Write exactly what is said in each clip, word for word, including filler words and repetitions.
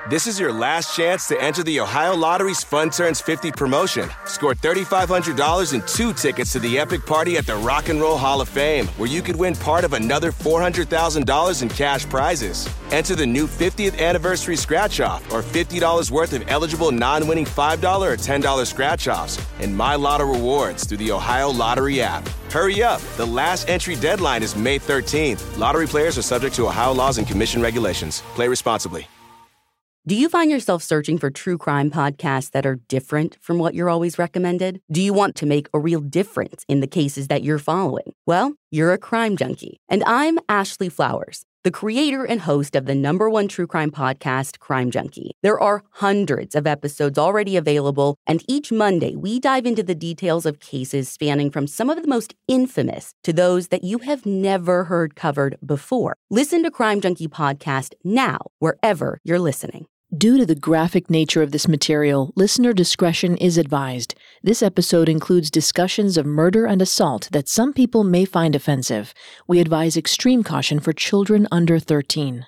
This is your last chance to enter the Ohio Lottery's Fun Turns fifty promotion. Score three thousand five hundred dollars and two tickets to the epic party at the Rock and Roll Hall of Fame, where you could win part of another four hundred thousand dollars in cash prizes. Enter the new fiftieth anniversary scratch-off or fifty dollars worth of eligible non-winning five dollars or ten dollars scratch-offs and My Lotto rewards through the Ohio Lottery app. Hurry up. The last entry deadline is May thirteenth. Lottery players are subject to Ohio laws and commission regulations. Play responsibly. Do you find yourself searching for true crime podcasts that are different from what you're always recommended? Do you want to make a real difference in the cases that you're following? Well, you're a crime junkie. And I'm Ashley Flowers, the creator and host of the number one true crime podcast, Crime Junkie. There are hundreds of episodes already available, and each Monday we dive into the details of cases spanning from some of the most infamous to those that you have never heard covered before. Listen to Crime Junkie Podcast now, wherever you're listening. Due to the graphic nature of this material, listener discretion is advised. This episode includes discussions of murder and assault that some people may find offensive. We advise extreme caution for children under thirteen.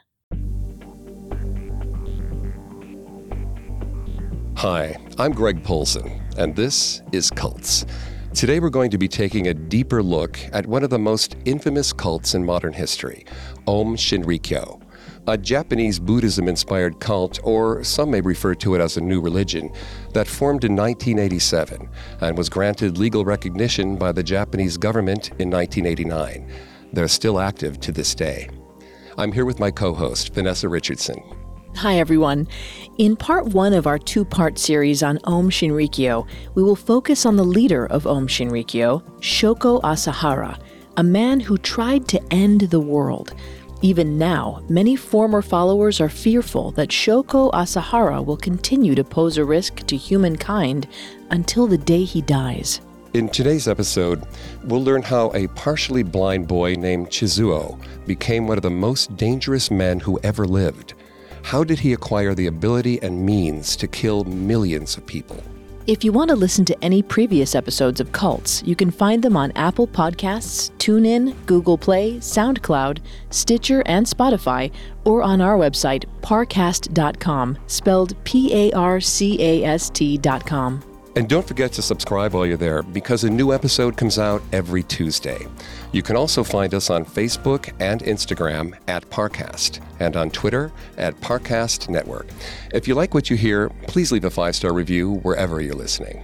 Hi, I'm Greg Polson, and this is Cults. Today we're going to be taking a deeper look at one of the most infamous cults in modern history, Aum Shinrikyo. A Japanese Buddhism-inspired cult, or some may refer to it as a new religion, that formed in nineteen eighty-seven and was granted legal recognition by the Japanese government in nineteen eighty-nine. They're still active to this day. I'm here with my co-host, Vanessa Richardson. Hi, everyone. In part one of our two-part series on Aum Shinrikyo, we will focus on the leader of Aum Shinrikyo, Shoko Asahara, a man who tried to end the world. Even now, many former followers are fearful that Shoko Asahara will continue to pose a risk to humankind until the day he dies. In today's episode, we'll learn how a partially blind boy named Chizuo became one of the most dangerous men who ever lived. How did he acquire the ability and means to kill millions of people? If you want to listen to any previous episodes of Cults, you can find them on Apple Podcasts, TuneIn, Google Play, SoundCloud, Stitcher, and Spotify, or on our website, parcast dot com, spelled P A R C A S T dot com. And don't forget to subscribe while you're there, because a new episode comes out every Tuesday. You can also find us on Facebook and Instagram at Parcast, and on Twitter at Parcast Network. If you like what you hear, please leave a five-star review wherever you're listening.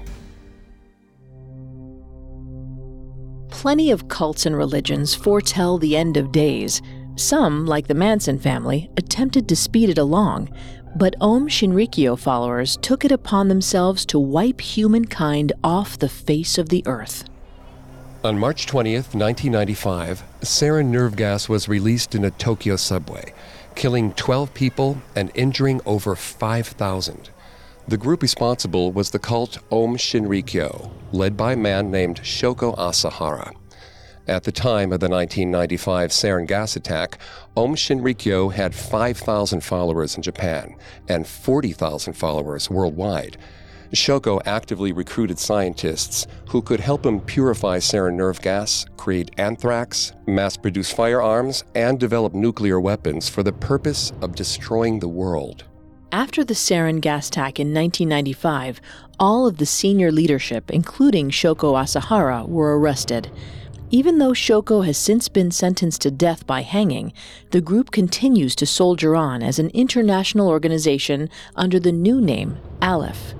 Plenty of cults and religions foretell the end of days. Some, like the Manson family, attempted to speed it along, but Aum Shinrikyo followers took it upon themselves to wipe humankind off the face of the earth. On March twentieth, nineteen ninety-five, sarin nerve gas was released in a Tokyo subway, killing twelve people and injuring over five thousand. The group responsible was the cult Aum Shinrikyo, led by a man named Shoko Asahara. At the time of the nineteen ninety-five sarin gas attack, Aum Shinrikyo had five thousand followers in Japan and forty thousand followers worldwide. Shoko actively recruited scientists who could help him purify sarin nerve gas, create anthrax, mass-produce firearms, and develop nuclear weapons for the purpose of destroying the world. After the sarin gas attack in nineteen ninety-five, all of the senior leadership, including Shoko Asahara, were arrested. Even though Shoko has since been sentenced to death by hanging, the group continues to soldier on as an international organization under the new name, Aleph.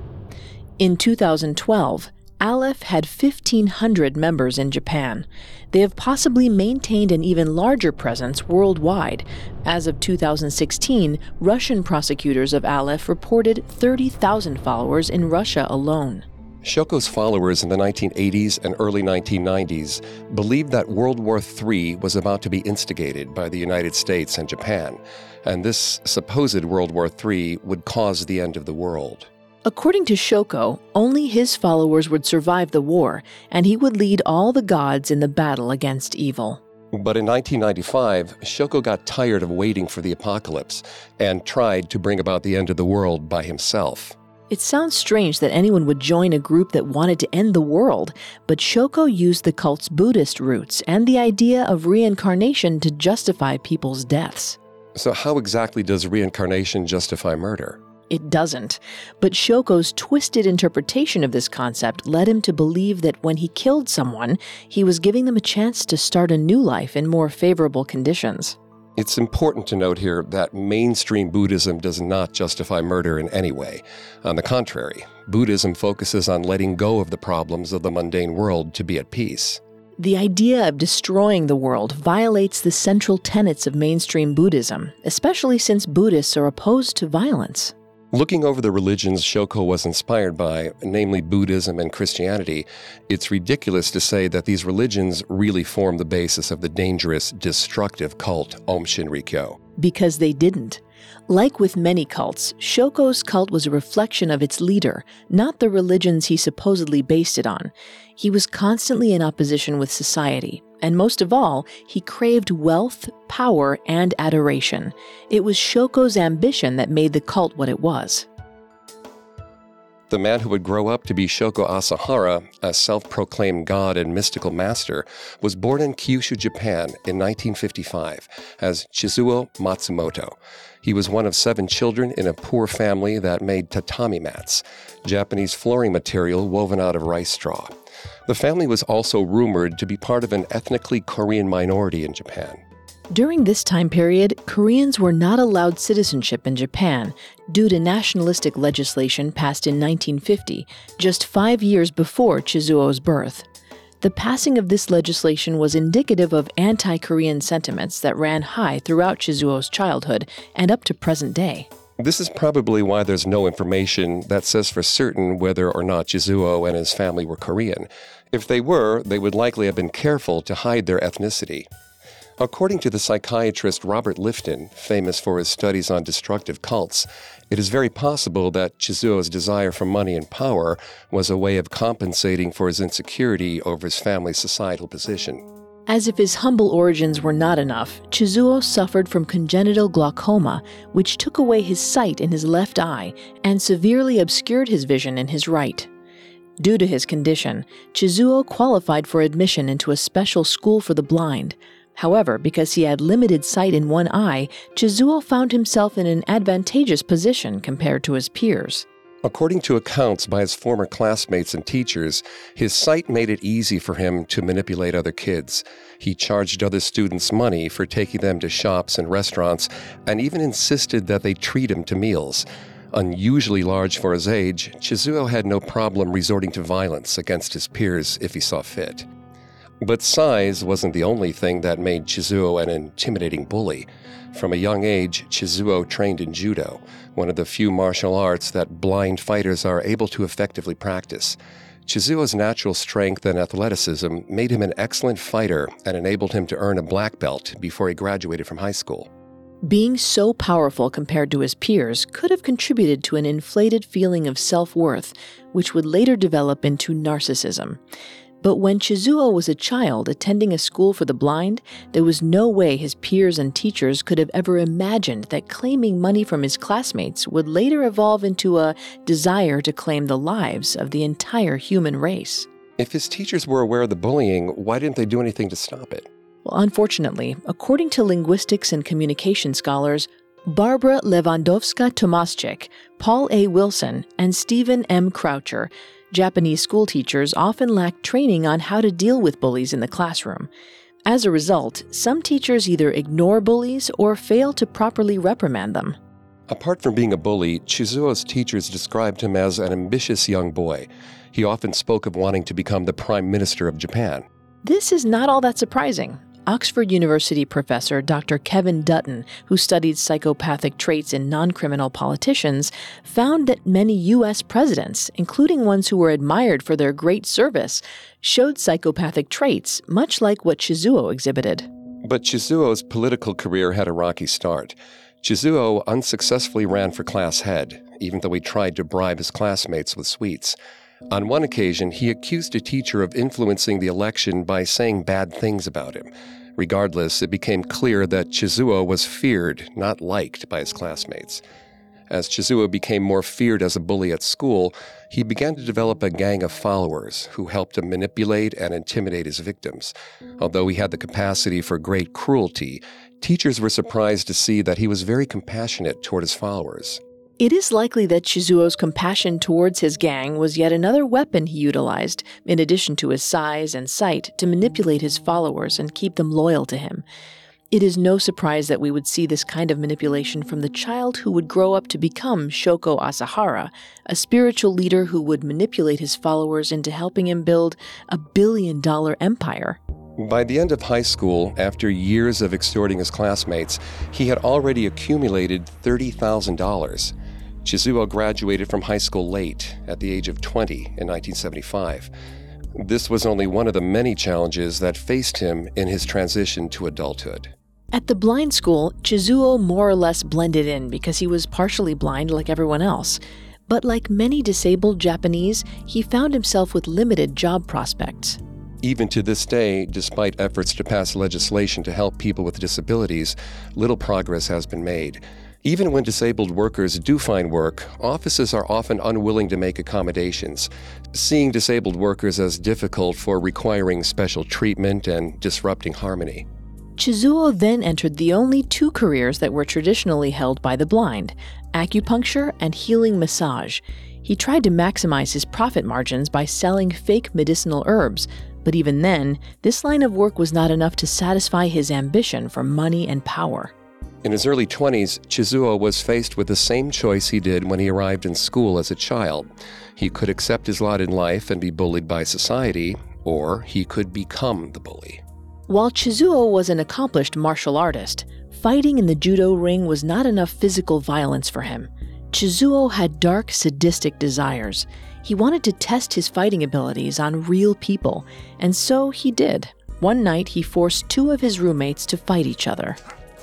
In two thousand twelve, Aleph had fifteen hundred members in Japan. They have possibly maintained an even larger presence worldwide. As of two thousand sixteen, Russian prosecutors of Aleph reported thirty thousand followers in Russia alone. Shoko's followers in the nineteen eighties and early nineteen nineties believed that World War Three was about to be instigated by the United States and Japan, and this supposed World War Three would cause the end of the world. According to Shoko, only his followers would survive the war, and he would lead all the gods in the battle against evil. But in nineteen ninety-five, Shoko got tired of waiting for the apocalypse and tried to bring about the end of the world by himself. It sounds strange that anyone would join a group that wanted to end the world, but Shoko used the cult's Buddhist roots and the idea of reincarnation to justify people's deaths. So how exactly does reincarnation justify murder? It doesn't. But Shoko's twisted interpretation of this concept led him to believe that when he killed someone, he was giving them a chance to start a new life in more favorable conditions. It's important to note here that mainstream Buddhism does not justify murder in any way. On the contrary, Buddhism focuses on letting go of the problems of the mundane world to be at peace. The idea of destroying the world violates the central tenets of mainstream Buddhism, especially since Buddhists are opposed to violence. Looking over the religions Shoko was inspired by, namely Buddhism and Christianity, it's ridiculous to say that these religions really form the basis of the dangerous, destructive cult Aum Shinrikyo. Because they didn't. Like with many cults, Shoko's cult was a reflection of its leader, not the religions he supposedly based it on. He was constantly in opposition with society, and most of all, he craved wealth, power, and adoration. It was Shoko's ambition that made the cult what it was. The man who would grow up to be Shoko Asahara, a self-proclaimed god and mystical master, was born in Kyushu, Japan in nineteen fifty-five as Chizuo Matsumoto. He was one of seven children in a poor family that made tatami mats, Japanese flooring material woven out of rice straw. The family was also rumored to be part of an ethnically Korean minority in Japan. During this time period, Koreans were not allowed citizenship in Japan due to nationalistic legislation passed in nineteen fifty, just five years before Chizuo's birth. The passing of this legislation was indicative of anti-Korean sentiments that ran high throughout Chizuo's childhood and up to present day. This is probably why there's no information that says for certain whether or not Chizuo and his family were Korean. If they were, they would likely have been careful to hide their ethnicity. According to the psychiatrist Robert Lifton, famous for his studies on destructive cults, it is very possible that Chizuo's desire for money and power was a way of compensating for his insecurity over his family's societal position. As if his humble origins were not enough, Chizuo suffered from congenital glaucoma, which took away his sight in his left eye and severely obscured his vision in his right. Due to his condition, Chizuo qualified for admission into a special school for the blind. However, because he had limited sight in one eye, Chizuo found himself in an advantageous position compared to his peers. According to accounts by his former classmates and teachers, his sight made it easy for him to manipulate other kids. He charged other students money for taking them to shops and restaurants, and even insisted that they treat him to meals. Unusually large for his age, Chizuo had no problem resorting to violence against his peers if he saw fit. But size wasn't the only thing that made Chizuo an intimidating bully. From a young age, Chizuo trained in judo, one of the few martial arts that blind fighters are able to effectively practice. Chizuo's natural strength and athleticism made him an excellent fighter and enabled him to earn a black belt before he graduated from high school. Being so powerful compared to his peers could have contributed to an inflated feeling of self-worth, which would later develop into narcissism. But when Chizuo was a child attending a school for the blind, there was no way his peers and teachers could have ever imagined that claiming money from his classmates would later evolve into a desire to claim the lives of the entire human race. If his teachers were aware of the bullying, why didn't they do anything to stop it? Well, unfortunately, according to linguistics and communication scholars, Barbara Lewandowska-Tomaschek, Paul A. Wilson, and Stephen M. Croucher, Japanese school teachers often lack training on how to deal with bullies in the classroom. As a result, some teachers either ignore bullies or fail to properly reprimand them. Apart from being a bully, Chizuo's teachers described him as an ambitious young boy. He often spoke of wanting to become the Prime Minister of Japan. This is not all that surprising. Oxford University professor Doctor Kevin Dutton, who studied psychopathic traits in non-criminal politicians, found that many U S presidents, including ones who were admired for their great service, showed psychopathic traits, much like what Chizuo exhibited. But Chizuo's political career had a rocky start. Chizuo unsuccessfully ran for class head, even though he tried to bribe his classmates with sweets. On one occasion, he accused a teacher of influencing the election by saying bad things about him. Regardless, it became clear that Chizuo was feared, not liked, by his classmates. As Chizuo became more feared as a bully at school, he began to develop a gang of followers who helped him manipulate and intimidate his victims. Although he had the capacity for great cruelty, teachers were surprised to see that he was very compassionate toward his followers. It is likely that Chizuo's compassion towards his gang was yet another weapon he utilized, in addition to his size and sight, to manipulate his followers and keep them loyal to him. It is no surprise that we would see this kind of manipulation from the child who would grow up to become Shoko Asahara, a spiritual leader who would manipulate his followers into helping him build a billion-dollar empire. By the end of high school, after years of extorting his classmates, he had already accumulated thirty thousand dollars. Chizuo graduated from high school late, at the age of twenty, in nineteen seventy-five. This was only one of the many challenges that faced him in his transition to adulthood. At the blind school, Chizuo more or less blended in because he was partially blind like everyone else. But like many disabled Japanese, he found himself with limited job prospects. Even to this day, despite efforts to pass legislation to help people with disabilities, little progress has been made. Even when disabled workers do find work, offices are often unwilling to make accommodations, seeing disabled workers as difficult for requiring special treatment and disrupting harmony. Chizuo then entered the only two careers that were traditionally held by the blind, acupuncture and healing massage. He tried to maximize his profit margins by selling fake medicinal herbs, but even then, this line of work was not enough to satisfy his ambition for money and power. In his early twenties, Chizuo was faced with the same choice he did when he arrived in school as a child. He could accept his lot in life and be bullied by society, or he could become the bully. While Chizuo was an accomplished martial artist, fighting in the judo ring was not enough physical violence for him. Chizuo had dark, sadistic desires. He wanted to test his fighting abilities on real people, and so he did. One night, he forced two of his roommates to fight each other.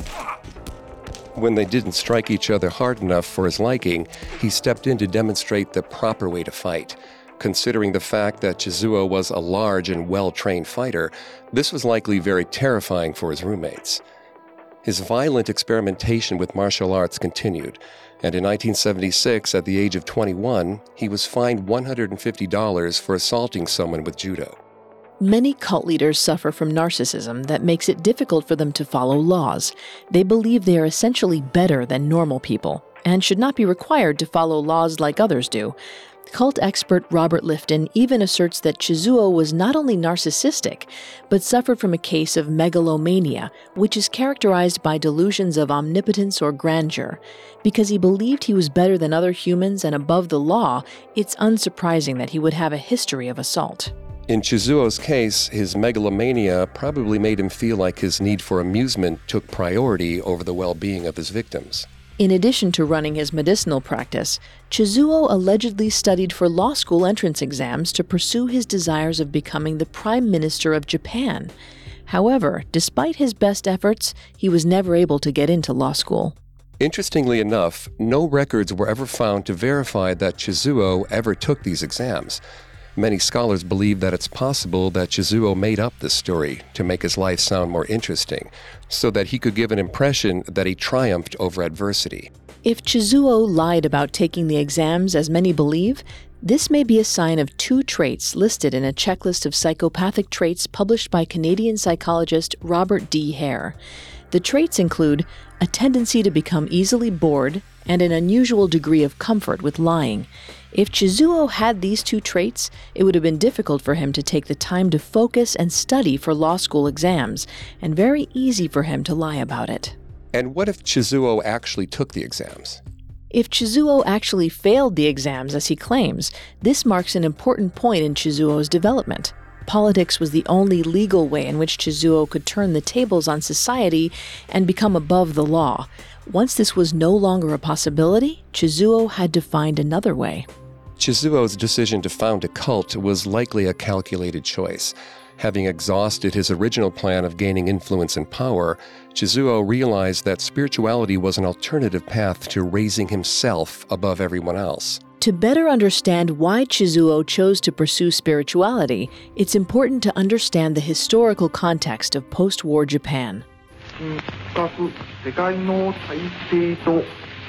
When they didn't strike each other hard enough for his liking, he stepped in to demonstrate the proper way to fight. Considering the fact that Chizuo was a large and well-trained fighter, this was likely very terrifying for his roommates. His violent experimentation with martial arts continued, and in nineteen seventy-six, at the age of twenty-one, he was fined one hundred fifty dollars for assaulting someone with judo. Many cult leaders suffer from narcissism that makes it difficult for them to follow laws. They believe they are essentially better than normal people and should not be required to follow laws like others do. Cult expert Robert Lifton even asserts that Chizuo was not only narcissistic, but suffered from a case of megalomania, which is characterized by delusions of omnipotence or grandeur. Because he believed he was better than other humans and above the law, it's unsurprising that he would have a history of assault. In Chizuo's case, his megalomania probably made him feel like his need for amusement took priority over the well-being of his victims. In addition to running his medicinal practice, Chizuo allegedly studied for law school entrance exams to pursue his desires of becoming the Prime Minister of Japan. However, despite his best efforts, he was never able to get into law school. Interestingly enough, no records were ever found to verify that Chizuo ever took these exams. Many scholars believe that it's possible that Chizuo made up this story to make his life sound more interesting, so that he could give an impression that he triumphed over adversity. If Chizuo lied about taking the exams, as many believe, this may be a sign of two traits listed in a checklist of psychopathic traits published by Canadian psychologist Robert D. Hare. The traits include a tendency to become easily bored and an unusual degree of comfort with lying. If Chizuo had these two traits, it would have been difficult for him to take the time to focus and study for law school exams, and very easy for him to lie about it. And what if Chizuo actually took the exams? If Chizuo actually failed the exams as he claims, this marks an important point in Chizuo's development. Politics was the only legal way in which Chizuo could turn the tables on society and become above the law. Once this was no longer a possibility, Chizuo had to find another way. Chizuo's decision to found a cult was likely a calculated choice. Having exhausted his original plan of gaining influence and power, Chizuo realized that spirituality was an alternative path to raising himself above everyone else. To better understand why Chizuo chose to pursue spirituality, it's important to understand the historical context of post-war Japan.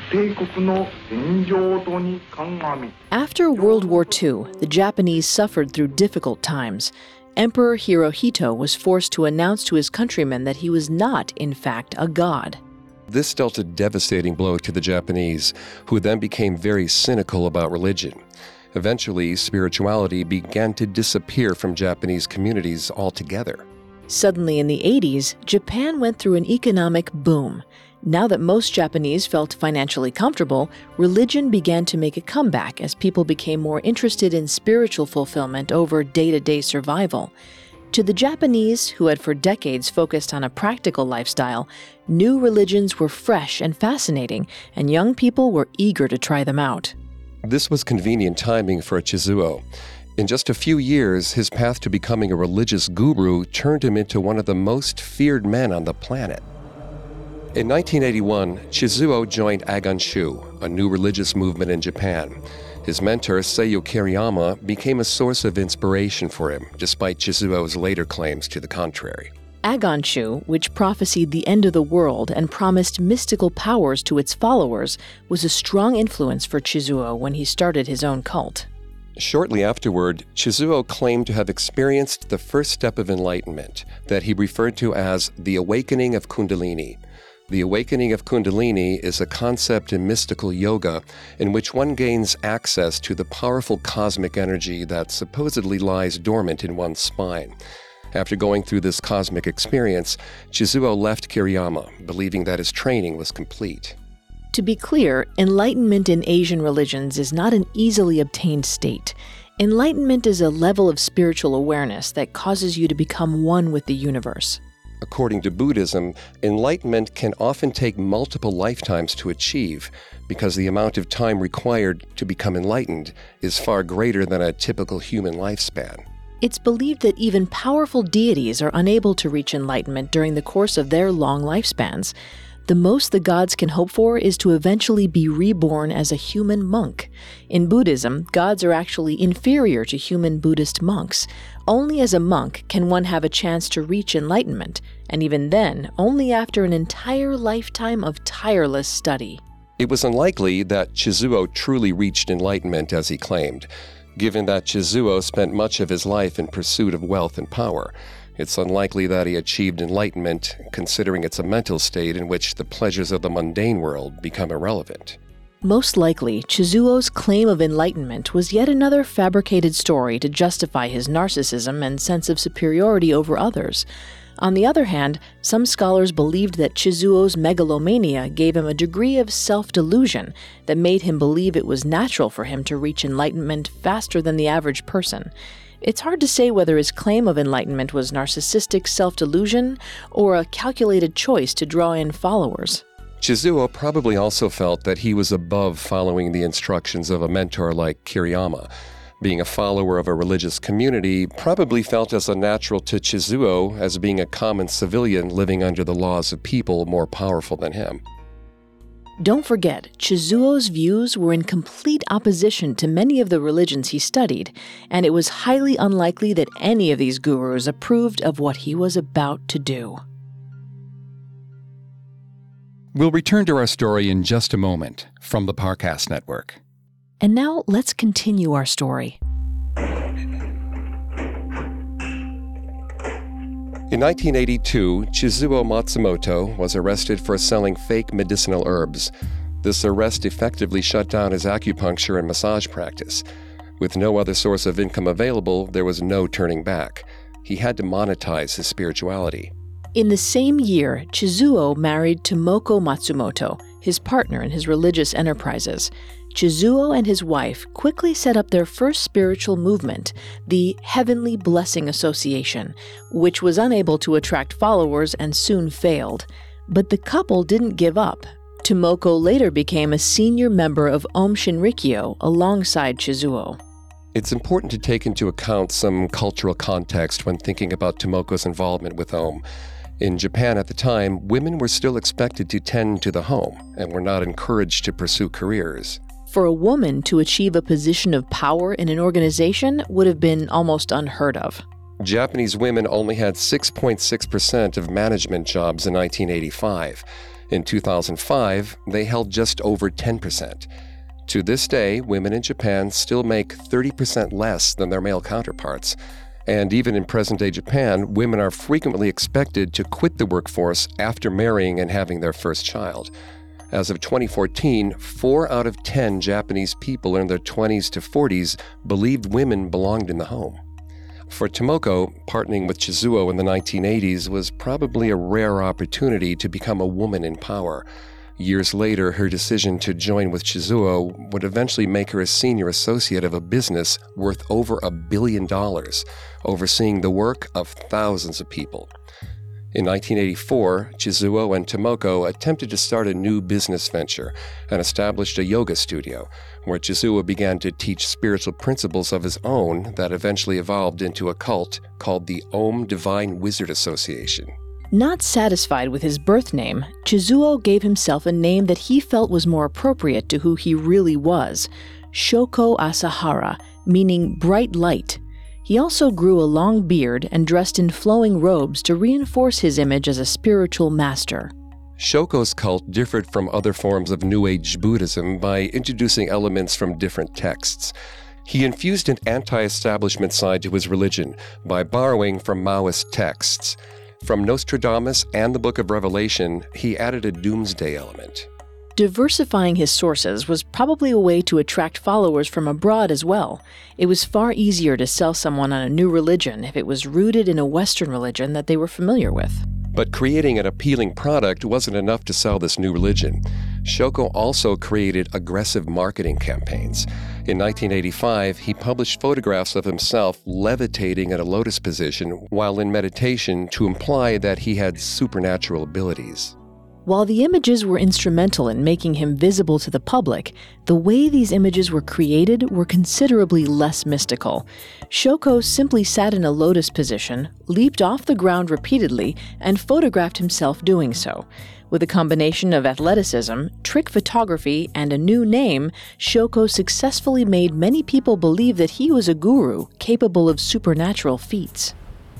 After World War Two, the Japanese suffered through difficult times. Emperor Hirohito was forced to announce to his countrymen that he was not, in fact, a god. This dealt a devastating blow to the Japanese, who then became very cynical about religion. Eventually, spirituality began to disappear from Japanese communities altogether. Suddenly, in the eighties, Japan went through an economic boom. Now that most Japanese felt financially comfortable, religion began to make a comeback as people became more interested in spiritual fulfillment over day-to-day survival. To the Japanese, who had for decades focused on a practical lifestyle, new religions were fresh and fascinating, and young people were eager to try them out. This was convenient timing for Chizuo. In just a few years, his path to becoming a religious guru turned him into one of the most feared men on the planet. In nineteen eighty-one, Chizuo joined Agon Shu, a new religious movement in Japan. His mentor, Seiyu Kiriyama, became a source of inspiration for him, despite Chizuo's later claims to the contrary. Agon Shu, which prophesied the end of the world and promised mystical powers to its followers, was a strong influence for Chizuo when he started his own cult. Shortly afterward, Chizuo claimed to have experienced the first step of enlightenment, that he referred to as the awakening of Kundalini. The awakening of Kundalini is a concept in mystical yoga in which one gains access to the powerful cosmic energy that supposedly lies dormant in one's spine. After going through this cosmic experience, Chizuo left Kiriyama, believing that his training was complete. To be clear, enlightenment in Asian religions is not an easily obtained state. Enlightenment is a level of spiritual awareness that causes you to become one with the universe. According to Buddhism, enlightenment can often take multiple lifetimes to achieve because the amount of time required to become enlightened is far greater than a typical human lifespan. It's believed that even powerful deities are unable to reach enlightenment during the course of their long lifespans. The most the gods can hope for is to eventually be reborn as a human monk. In Buddhism, gods are actually inferior to human Buddhist monks. Only as a monk can one have a chance to reach enlightenment, and even then, only after an entire lifetime of tireless study. It was unlikely that Chizuo truly reached enlightenment as he claimed, given that Chizuo spent much of his life in pursuit of wealth and power. It's unlikely that he achieved enlightenment, considering it's a mental state in which the pleasures of the mundane world become irrelevant. Most likely, Chizuo's claim of enlightenment was yet another fabricated story to justify his narcissism and sense of superiority over others. On the other hand, some scholars believed that Chizuo's megalomania gave him a degree of self-delusion that made him believe it was natural for him to reach enlightenment faster than the average person. It's hard to say whether his claim of enlightenment was narcissistic self-delusion or a calculated choice to draw in followers. Chizuo probably also felt that he was above following the instructions of a mentor like Kiriyama. Being a follower of a religious community probably felt as unnatural to Chizuo as being a common civilian living under the laws of people more powerful than him. Don't forget, Chizuo's views were in complete opposition to many of the religions he studied, and it was highly unlikely that any of these gurus approved of what he was about to do. We'll return to our story in just a moment from the Parcast Network. And now let's continue our story. In nineteen eighty-two, Chizuo Matsumoto was arrested for selling fake medicinal herbs. This arrest effectively shut down his acupuncture and massage practice. With no other source of income available, there was no turning back. He had to monetize his spirituality. In the same year, Chizuo married Tomoko Matsumoto, his partner in his religious enterprises. Chizuo and his wife quickly set up their first spiritual movement, the Heavenly Blessing Association, which was unable to attract followers and soon failed. But the couple didn't give up. Tomoko later became a senior member of Aum Shinrikyo alongside Chizuo. It's important to take into account some cultural context when thinking about Tomoko's involvement with Aum. In Japan at the time, women were still expected to tend to the home and were not encouraged to pursue careers. For a woman to achieve a position of power in an organization would have been almost unheard of. Japanese women only had six point six percent of management jobs in nineteen eighty-five. In two thousand five, they held just over ten percent. To this day, women in Japan still make thirty percent less than their male counterparts. And even in present-day Japan, women are frequently expected to quit the workforce after marrying and having their first child. As of twenty fourteen, four out of ten Japanese people in their twenties to forties believed women belonged in the home. For Tomoko, partnering with Chizuo in the nineteen eighties was probably a rare opportunity to become a woman in power. Years later, her decision to join with Chizuo would eventually make her a senior associate of a business worth over a billion dollars, overseeing the work of thousands of people. In nineteen eighty-four, Chizuo and Tomoko attempted to start a new business venture and established a yoga studio, where Chizuo began to teach spiritual principles of his own that eventually evolved into a cult called the Om Divine Wizard Association. Not satisfied with his birth name, Chizuo gave himself a name that he felt was more appropriate to who he really was, Shoko Asahara, meaning bright light. He also grew a long beard and dressed in flowing robes to reinforce his image as a spiritual master. Shoko's cult differed from other forms of New Age Buddhism by introducing elements from different texts. He infused an anti-establishment side to his religion by borrowing from Maoist texts. From Nostradamus and the Book of Revelation, he added a doomsday element. Diversifying his sources was probably a way to attract followers from abroad as well. It was far easier to sell someone on a new religion if it was rooted in a Western religion that they were familiar with. But creating an appealing product wasn't enough to sell this new religion. Shoko also created aggressive marketing campaigns. In nineteen eighty-five, he published photographs of himself levitating in a lotus position while in meditation to imply that he had supernatural abilities. While the images were instrumental in making him visible to the public, the way these images were created were considerably less mystical. Shoko simply sat in a lotus position, leaped off the ground repeatedly, and photographed himself doing so. With a combination of athleticism, trick photography, and a new name, Shoko successfully made many people believe that he was a guru capable of supernatural feats.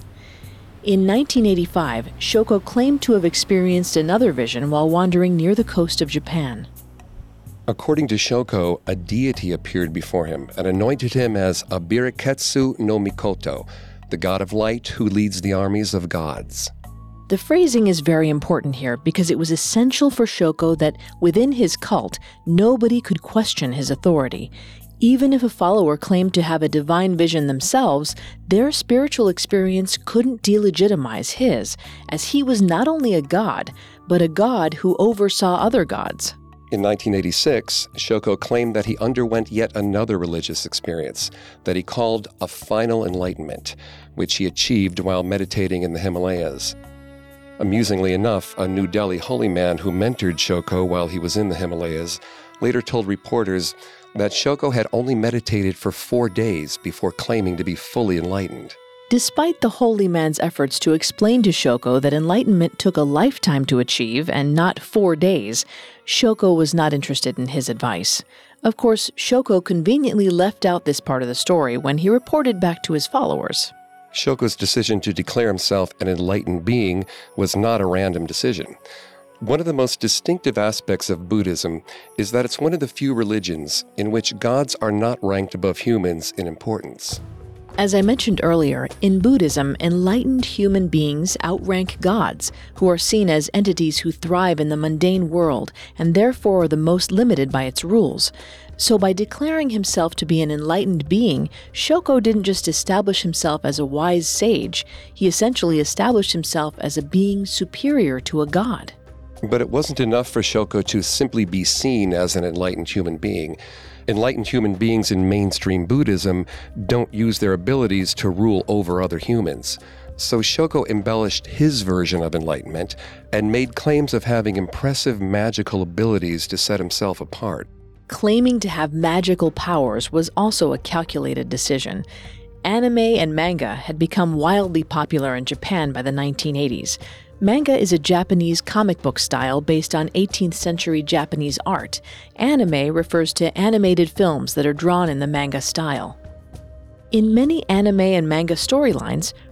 In nineteen eighty-five, Shoko claimed to have experienced another vision while wandering near the coast of Japan. According to Shoko, a deity appeared before him and anointed him as Abiriketsu no Mikoto, the god of light who leads the armies of gods. The phrasing is very important here because it was essential for Shoko that within his cult, nobody could question his authority. Even if a follower claimed to have a divine vision themselves, their spiritual experience couldn't delegitimize his, as he was not only a god, but a god who oversaw other gods. In nineteen eighty-six, Shoko claimed that he underwent yet another religious experience that he called a final enlightenment, which he achieved while meditating in the Himalayas. Amusingly enough, a New Delhi holy man who mentored Shoko while he was in the Himalayas later told reporters that Shoko had only meditated for four days before claiming to be fully enlightened. Despite the holy man's efforts to explain to Shoko that enlightenment took a lifetime to achieve and not four days, Shoko was not interested in his advice. Of course, Shoko conveniently left out this part of the story when he reported back to his followers. Shoko's decision to declare himself an enlightened being was not a random decision. One of the most distinctive aspects of Buddhism is that it's one of the few religions in which gods are not ranked above humans in importance. As I mentioned earlier, in Buddhism, enlightened human beings outrank gods, who are seen as entities who thrive in the mundane world and therefore are the most limited by its rules. So by declaring himself to be an enlightened being, Shoko didn't just establish himself as a wise sage, he essentially established himself as a being superior to a god. But it wasn't enough for Shoko to simply be seen as an enlightened human being. Enlightened human beings in mainstream Buddhism don't use their abilities to rule over other humans. So Shoko embellished his version of enlightenment and made claims of having impressive magical abilities to set himself apart. Claiming to have magical powers was also a calculated decision. Anime and manga had become wildly popular in Japan by the nineteen eighties. Manga is a Japanese comic book style based on eighteenth century Japanese art. Anime refers to animated films that are drawn in the manga style. In many anime and manga storylines,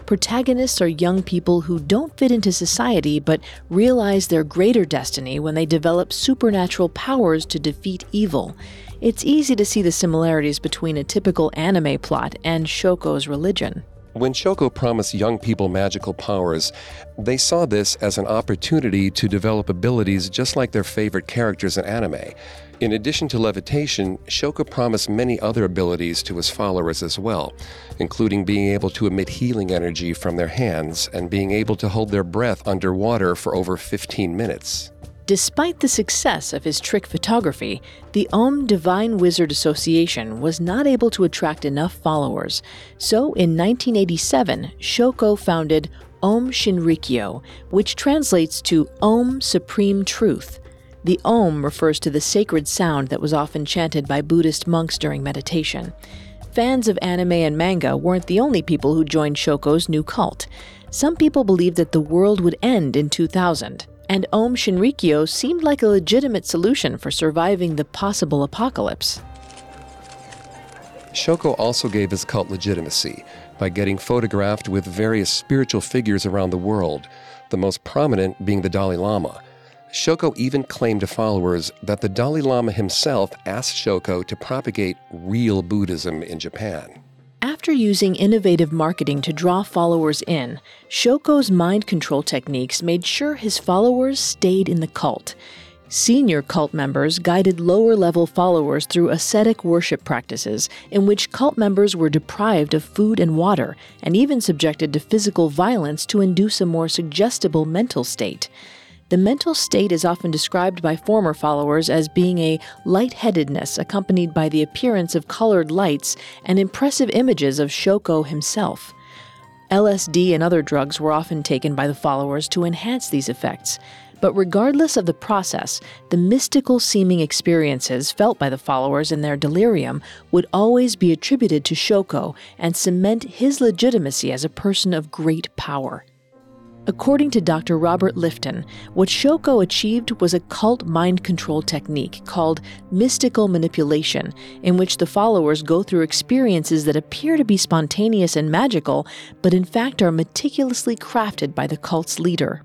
Protagonists are young people who don't fit into society but realize their greater destiny when they develop supernatural powers to defeat evil. It's easy to see the similarities between a typical anime plot and Shoko's religion. When Shoko promised young people magical powers, they saw this as an opportunity to develop abilities just like their favorite characters in anime. In addition to levitation, Shoko promised many other abilities to his followers as well, including being able to emit healing energy from their hands and being able to hold their breath underwater for over fifteen minutes. Despite the success of his trick photography, the Om Divine Wizard Association was not able to attract enough followers. So in nineteen eighty-seven, Shoko founded Om Shinrikyo, which translates to Om Supreme Truth. The Om refers to the sacred sound that was often chanted by Buddhist monks during meditation. Fans of anime and manga weren't the only people who joined Shoko's new cult. Some people believed that the world would end in two thousand. And Om Shinrikyo seemed like a legitimate solution for surviving the possible apocalypse. Shoko also gave his cult legitimacy by getting photographed with various spiritual figures around the world, the most prominent being the Dalai Lama. Shoko even claimed to followers that the Dalai Lama himself asked Shoko to propagate real Buddhism in Japan. After using innovative marketing to draw followers in, Shoko's mind control techniques made sure his followers stayed in the cult. Senior cult members guided lower-level followers through ascetic worship practices in which cult members were deprived of food and water and even subjected to physical violence to induce a more suggestible mental state. The mental state is often described by former followers as being a lightheadedness accompanied by the appearance of colored lights and impressive images of Shoko himself. L S D and other drugs were often taken by the followers to enhance these effects. But regardless of the process, the mystical-seeming experiences felt by the followers in their delirium would always be attributed to Shoko and cement his legitimacy as a person of great power. According to Doctor Robert Lifton, what Shoko achieved was a cult mind control technique called mystical manipulation, in which the followers go through experiences that appear to be spontaneous and magical, but in fact are meticulously crafted by the cult's leader.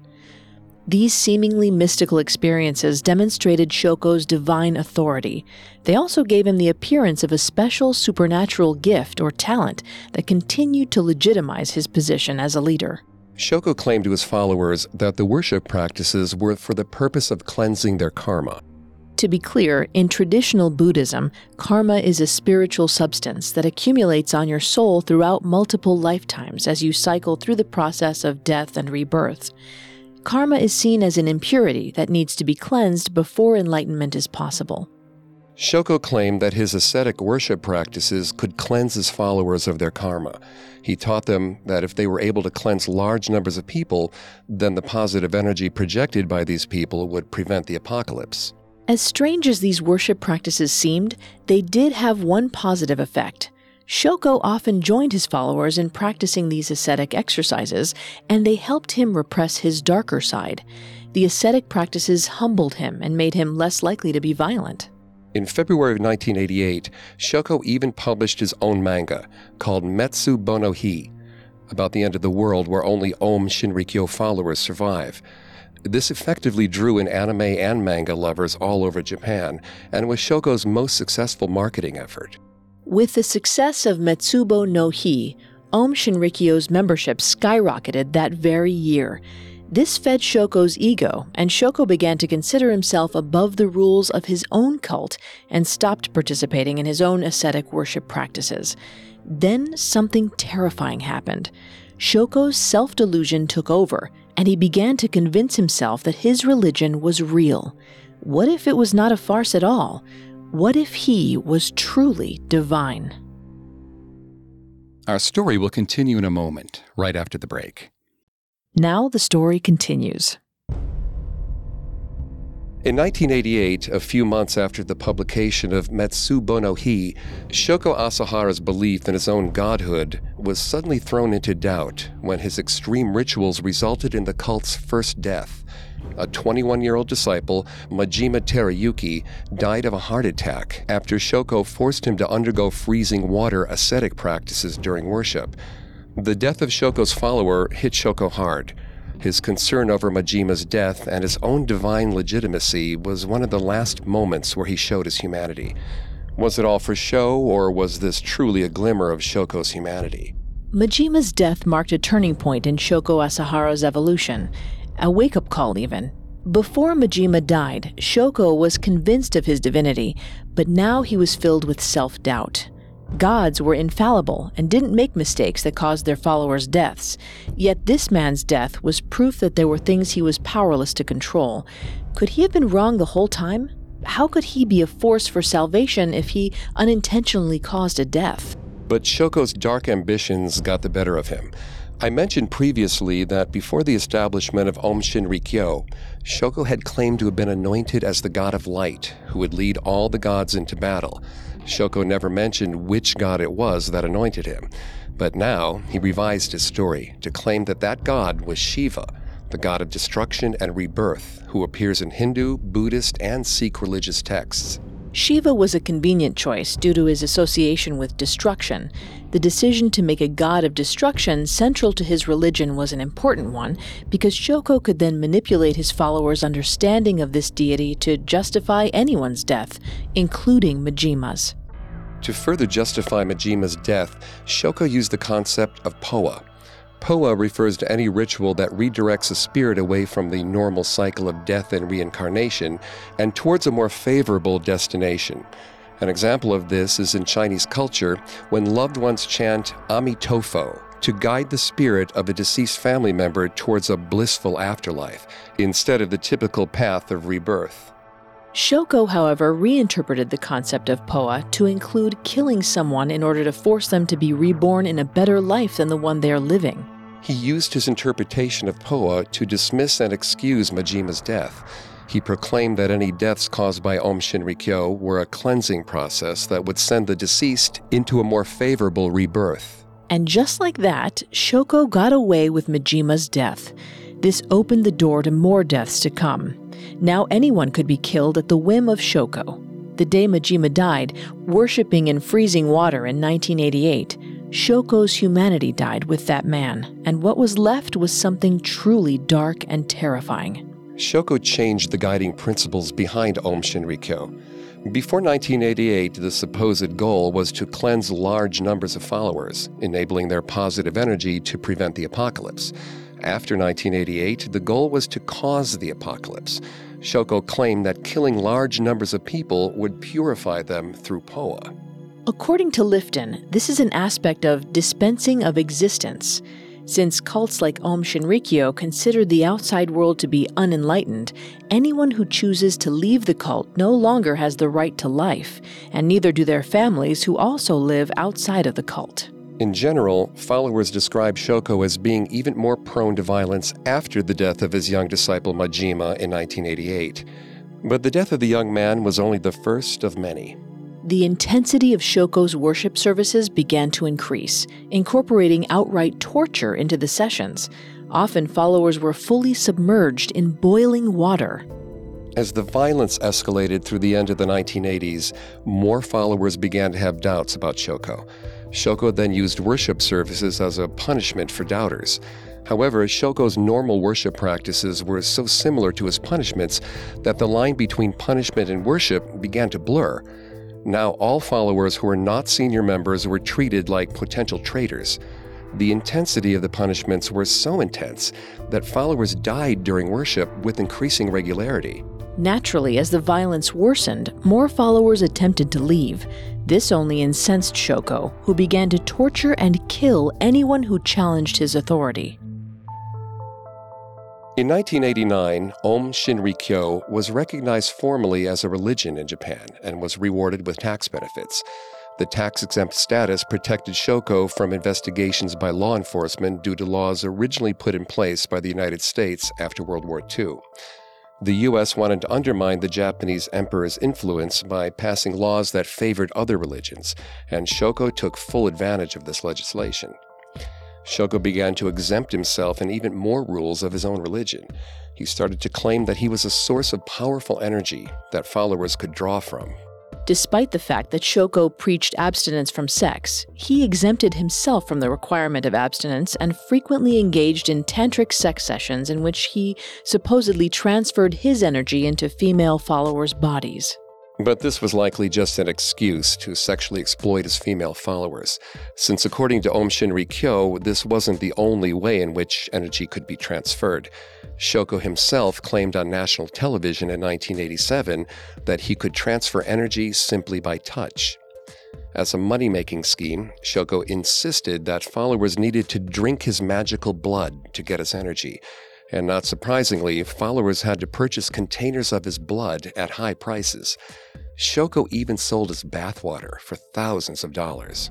These seemingly mystical experiences demonstrated Shoko's divine authority. They also gave him the appearance of a special supernatural gift or talent that continued to legitimize his position as a leader. Shoko claimed to his followers that the worship practices were for the purpose of cleansing their karma. To be clear, in traditional Buddhism, karma is a spiritual substance that accumulates on your soul throughout multiple lifetimes as you cycle through the process of death and rebirth. Karma is seen as an impurity that needs to be cleansed before enlightenment is possible. Shoko claimed that his ascetic worship practices could cleanse his followers of their karma. He taught them that if they were able to cleanse large numbers of people, then the positive energy projected by these people would prevent the apocalypse. As strange as these worship practices seemed, they did have one positive effect. Shoko often joined his followers in practicing these ascetic exercises, and they helped him repress his darker side. The ascetic practices humbled him and made him less likely to be violent. In February of nineteen eighty-eight, Shoko even published his own manga, called Metsu Bono Hi, about the end of the world where only Om Shinrikyo followers survive. This effectively drew in anime and manga lovers all over Japan, and was Shoko's most successful marketing effort. With the success of Metsubo no Hi, Om Shinrikyo's membership skyrocketed that very year. This fed Shoko's ego, and Shoko began to consider himself above the rules of his own cult and stopped participating in his own ascetic worship practices. Then something terrifying happened. Shoko's self-delusion took over, and he began to convince himself that his religion was real. What if it was not a farce at all? What if he was truly divine? Our story will continue in a moment, right after the break. Now the story continues. In nineteen eighty-eight, a few months after the publication of Metsu Bono Hi, Shoko Asahara's belief in his own godhood was suddenly thrown into doubt when his extreme rituals resulted in the cult's first death. A twenty-one-year-old disciple, Majima Terayuki, died of a heart attack after Shoko forced him to undergo freezing water ascetic practices during worship. The death of Shoko's follower hit Shoko hard. His concern over Majima's death and his own divine legitimacy was one of the last moments where he showed his humanity. Was it all for show, or was this truly a glimmer of Shoko's humanity? Majima's death marked a turning point in Shoko Asahara's evolution, a wake-up call even. Before Majima died, Shoko was convinced of his divinity, but now he was filled with self-doubt. Gods were infallible and didn't make mistakes that caused their followers' deaths. Yet this man's death was proof that there were things he was powerless to control. Could he have been wrong the whole time? How could he be a force for salvation if he unintentionally caused a death? But Shoko's dark ambitions got the better of him. I mentioned previously that before the establishment of Aum Shinrikyo, Shoko had claimed to have been anointed as the god of light, who would lead all the gods into battle. Shoko never mentioned which god it was that anointed him. But now he revised his story to claim that that god was Shiva, the god of destruction and rebirth, who appears in Hindu, Buddhist, and Sikh religious texts. Shiva was a convenient choice due to his association with destruction. The decision to make a god of destruction central to his religion was an important one, because Shoko could then manipulate his followers' understanding of this deity to justify anyone's death, including Majima's. To further justify Majima's death, Shoko used the concept of Poa. Poa refers to any ritual that redirects a spirit away from the normal cycle of death and reincarnation and towards a more favorable destination. An example of this is in Chinese culture when loved ones chant Amitofo to guide the spirit of a deceased family member towards a blissful afterlife, instead of the typical path of rebirth. Shoko, however, reinterpreted the concept of Poa to include killing someone in order to force them to be reborn in a better life than the one they are living. He used his interpretation of Poa to dismiss and excuse Majima's death. He proclaimed that any deaths caused by Aum Shinrikyo were a cleansing process that would send the deceased into a more favorable rebirth. And just like that, Shoko got away with Majima's death. This opened the door to more deaths to come. Now anyone could be killed at the whim of Shoko. The day Majima died, worshipping in freezing water in nineteen eighty-eight, Shoko's humanity died with that man, and what was left was something truly dark and terrifying. Shoko changed the guiding principles behind Aum Shinrikyo. Before nineteen eighty-eight, the supposed goal was to cleanse large numbers of followers, enabling their positive energy to prevent the apocalypse. After nineteen eighty-eight, the goal was to cause the apocalypse. Shoko claimed that killing large numbers of people would purify them through Poa. According to Lifton, this is an aspect of dispensing of existence. Since cults like Aum Shinrikyo consider the outside world to be unenlightened, anyone who chooses to leave the cult no longer has the right to life, and neither do their families who also live outside of the cult. In general, followers describe Shoko as being even more prone to violence after the death of his young disciple Majima in nineteen eighty-eight. But the death of the young man was only the first of many. The intensity of Shoko's worship services began to increase, incorporating outright torture into the sessions. Often followers were fully submerged in boiling water. As the violence escalated through the end of the nineteen eighties, more followers began to have doubts about Shoko. Shoko then used worship services as a punishment for doubters. However, Shoko's normal worship practices were so similar to his punishments that the line between punishment and worship began to blur. Now all followers who were not senior members were treated like potential traitors. The intensity of the punishments were so intense that followers died during worship with increasing regularity. Naturally, as the violence worsened, more followers attempted to leave. This only incensed Shoko, who began to torture and kill anyone who challenged his authority. In nineteen eighty-nine, Aum Shinrikyo was recognized formally as a religion in Japan and was rewarded with tax benefits. The tax-exempt status protected Shoko from investigations by law enforcement due to laws originally put in place by the United States after World War Two. The U S wanted to undermine the Japanese emperor's influence by passing laws that favored other religions, and Shoko took full advantage of this legislation. Shoko began to exempt himself and even more rules of his own religion. He started to claim that he was a source of powerful energy that followers could draw from. Despite the fact that Shoko preached abstinence from sex, he exempted himself from the requirement of abstinence and frequently engaged in tantric sex sessions in which he supposedly transferred his energy into female followers' bodies. But this was likely just an excuse to sexually exploit his female followers, since according to Aum Shinrikyo, this wasn't the only way in which energy could be transferred. Shoko himself claimed on national television in nineteen eighty-seven that he could transfer energy simply by touch. As a money-making scheme, Shoko insisted that followers needed to drink his magical blood to get his energy. And not surprisingly, followers had to purchase containers of his blood at high prices. Shoko even sold his bathwater for thousands of dollars.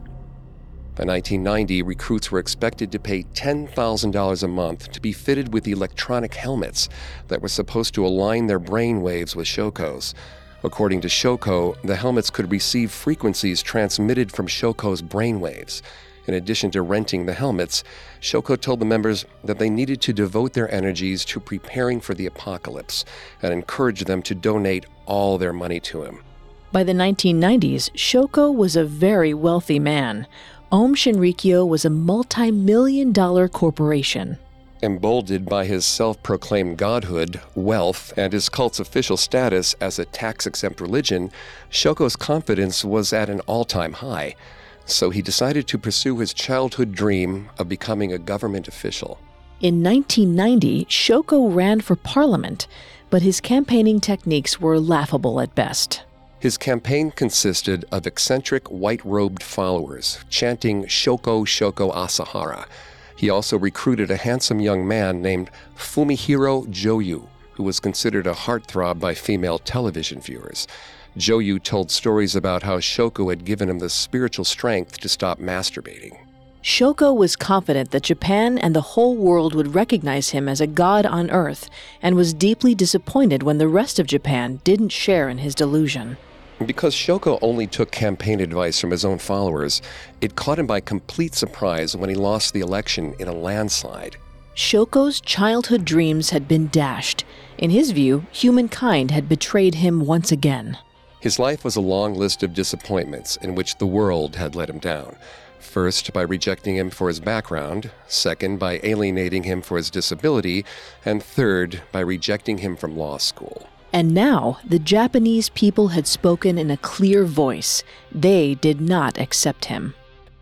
By nineteen ninety, recruits were expected to pay ten thousand dollars a month to be fitted with electronic helmets that were supposed to align their brain waves with Shoko's. According to Shoko, the helmets could receive frequencies transmitted from Shoko's brain waves. In addition to renting the helmets, Shoko told the members that they needed to devote their energies to preparing for the apocalypse and encouraged them to donate all their money to him. By the nineteen nineties, Shoko was a very wealthy man. Aum Shinrikyo was a multi-million dollar corporation. Emboldened by his self-proclaimed godhood, wealth, and his cult's official status as a tax-exempt religion, Shoko's confidence was at an all-time high. So he decided to pursue his childhood dream of becoming a government official. In nineteen ninety, Shoko ran for parliament, but his campaigning techniques were laughable at best. His campaign consisted of eccentric white-robed followers chanting Shoko Shoko Asahara. He also recruited a handsome young man named Fumihiro Joyu, who was considered a heartthrob by female television viewers. Joyu told stories about how Shoko had given him the spiritual strength to stop masturbating. Shoko was confident that Japan and the whole world would recognize him as a god on earth, and was deeply disappointed when the rest of Japan didn't share in his delusion. Because Shoko only took campaign advice from his own followers, it caught him by complete surprise when he lost the election in a landslide. Shoko's childhood dreams had been dashed. In his view, humankind had betrayed him once again. His life was a long list of disappointments in which the world had let him down. First, by rejecting him for his background, second, by alienating him for his disability, and third, by rejecting him from law school. And now, the Japanese people had spoken in a clear voice. They did not accept him.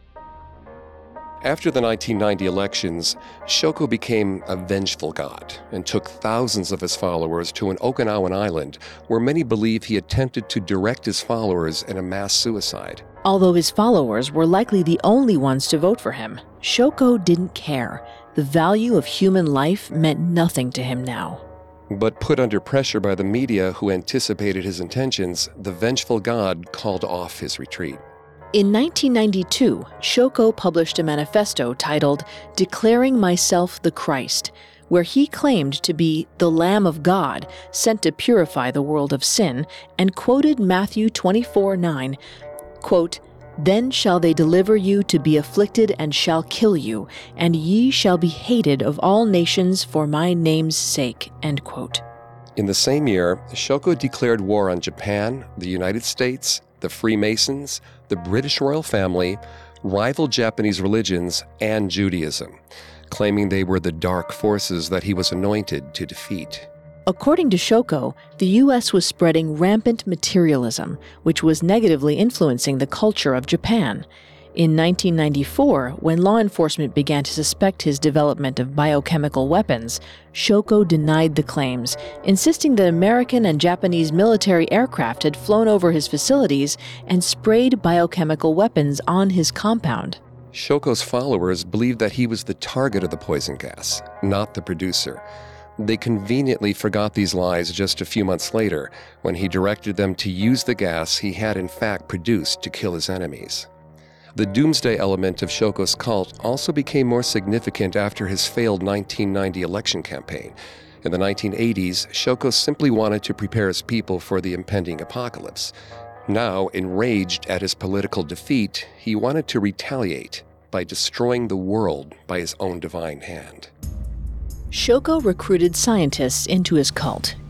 After the nineteen ninety elections, Shoko became a vengeful god and took thousands of his followers to an Okinawan island where many believe he attempted to direct his followers in a mass suicide. Although his followers were likely the only ones to vote for him, Shoko didn't care. The value of human life meant nothing to him now. But put under pressure by the media who anticipated his intentions, the vengeful god called off his retreat. In nineteen ninety-two, Shoko published a manifesto titled Declaring Myself the Christ, where he claimed to be the Lamb of God sent to purify the world of sin, and quoted Matthew twenty-four nine, quote, "Then shall they deliver you to be afflicted and shall kill you, and ye shall be hated of all nations for my name's sake," end quote. In the same year, Shoko declared war on Japan, the United States, the Freemasons, the British royal family, rival Japanese religions, and Judaism, claiming they were the dark forces that he was anointed to defeat. According to Shoko, the U S was spreading rampant materialism, which was negatively influencing the culture of Japan. In nineteen ninety-four, when law enforcement began to suspect his development of biochemical weapons, Shoko denied the claims, insisting that American and Japanese military aircraft had flown over his facilities and sprayed biochemical weapons on his compound. Shoko's followers believed that he was the target of the poison gas, not the producer. They conveniently forgot these lies just a few months later, when he directed them to use the gas he had in fact produced to kill his enemies. The doomsday element of Shoko's cult also became more significant after his failed nineteen ninety election campaign. In the nineteen eighties, Shoko simply wanted to prepare his people for the impending apocalypse. Now, enraged at his political defeat, he wanted to retaliate by destroying the world by his own divine hand. Shoko recruited scientists into his cult,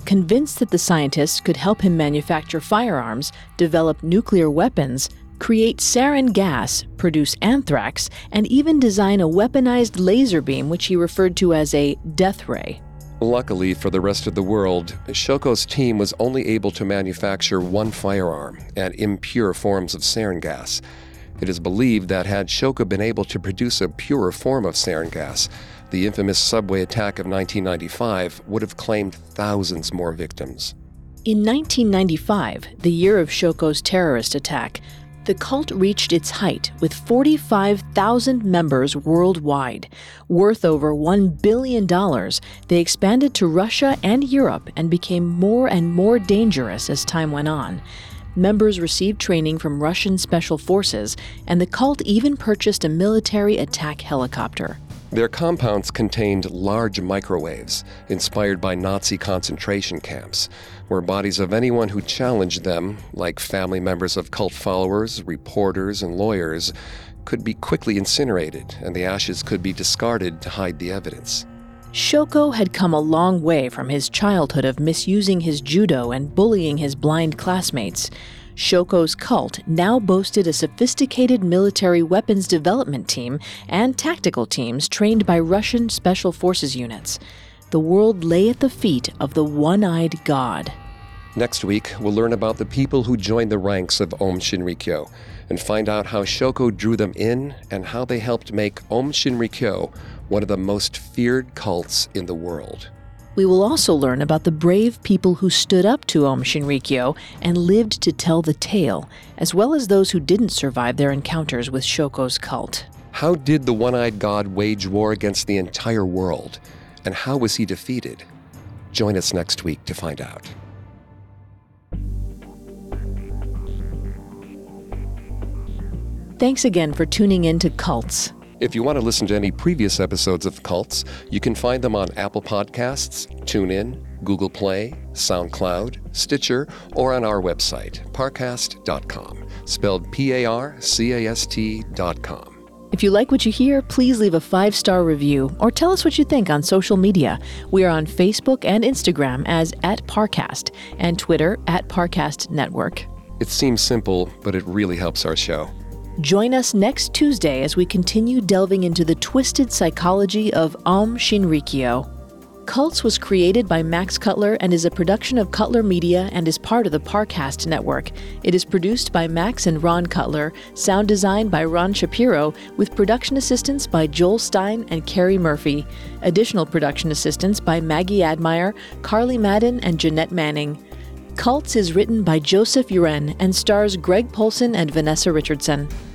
convinced that the scientists could help him manufacture firearms, develop nuclear weapons, create sarin gas, produce anthrax, and even design a weaponized laser beam which he referred to as a death ray. Luckily for the rest of the world, Shoko's team was only able to manufacture one firearm and impure forms of sarin gas. It is believed that had Shoko been able to produce a purer form of sarin gas, the infamous subway attack of nineteen ninety-five would have claimed thousands more victims. In nineteen ninety-five, the year of Shoko's terrorist attack, the cult reached its height with forty-five thousand members worldwide. Worth over one billion dollars, they expanded to Russia and Europe and became more and more dangerous as time went on. Members received training from Russian special forces, and the cult even purchased a military attack helicopter. Their compounds contained large microwaves, inspired by Nazi concentration camps, where bodies of anyone who challenged them, like family members of cult followers, reporters, and lawyers, could be quickly incinerated, and the ashes could be discarded to hide the evidence. Shoko had come a long way from his childhood of misusing his judo and bullying his blind classmates. Shoko's cult now boasted a sophisticated military weapons development team and tactical teams trained by Russian special forces units. The world lay at the feet of the one-eyed god. Next week, we'll learn about the people who joined the ranks of Aum Shinrikyo and find out how Shoko drew them in and how they helped make Aum Shinrikyo one of the most feared cults in the world. We will also learn about the brave people who stood up to Aum Shinrikyo and lived to tell the tale, as well as those who didn't survive their encounters with Shoko's cult. How did the one-eyed god wage war against the entire world? And how was he defeated? Join us next week to find out. Thanks again for tuning in to Cults. If you want to listen to any previous episodes of Cults, you can find them on Apple Podcasts, TuneIn, Google Play, SoundCloud, Stitcher, or on our website, parcast dot com, spelled P A R C A S T dot com. If you like what you hear, please leave a five-star review or tell us what you think on social media. We are on Facebook and Instagram as at Parcast and Twitter at Parcast Network. It seems simple, but it really helps our show. Join us next Tuesday as we continue delving into the twisted psychology of Aum Shinrikyo. Cults was created by Max Cutler and is a production of Cutler Media and is part of the Parcast Network. It is produced by Max and Ron Cutler, sound design by Ron Shapiro, with production assistance by Joel Stein and Carrie Murphy. Additional production assistance by Maggie Admire, Carly Madden, and Jeanette Manning. Cults is written by Joseph Uren and stars Greg Polson and Vanessa Richardson.